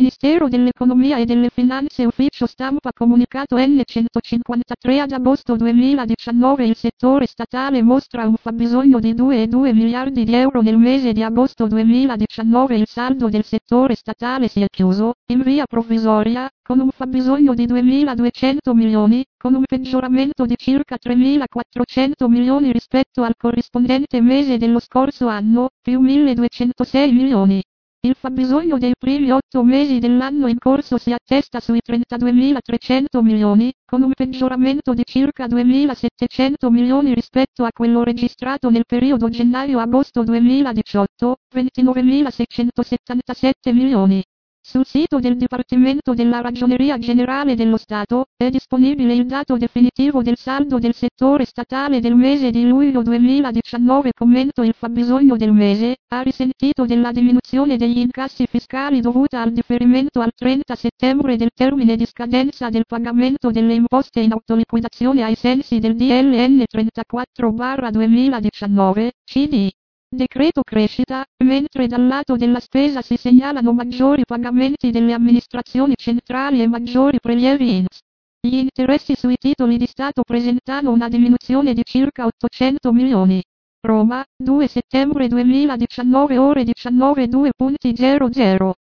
Ministero dell'Economia e delle Finanze Ufficio Stampa Comunicato N153 ad agosto 2019 il settore statale mostra un fabbisogno di 2,2 miliardi di euro nel mese di agosto 2019 il saldo del settore statale si è chiuso, in via provvisoria, con un fabbisogno di 2.200 milioni, con un peggioramento di circa 3.400 milioni rispetto al corrispondente mese dello scorso anno, più 1.206 milioni. Il fabbisogno dei primi 8 mesi dell'anno in corso si attesta sui 32.300 milioni, con un peggioramento di circa 2.700 milioni rispetto a quello registrato nel periodo gennaio-agosto 2018, 29.677 milioni. Sul sito del Dipartimento della Ragioneria Generale dello Stato, è disponibile il dato definitivo del saldo del settore statale del mese di luglio 2019. Commento: il fabbisogno del mese ha risentito della diminuzione degli incassi fiscali dovuta al differimento al 30 settembre del termine di scadenza del pagamento delle imposte in autoliquidazione ai sensi del DLN 34/2019, CD. Decreto crescita, mentre dal lato della spesa si segnalano maggiori pagamenti delle amministrazioni centrali e maggiori prelievi INPS. Gli interessi sui titoli di Stato presentano una diminuzione di circa 800 milioni. Roma, 2 settembre 2019 ore 19:02.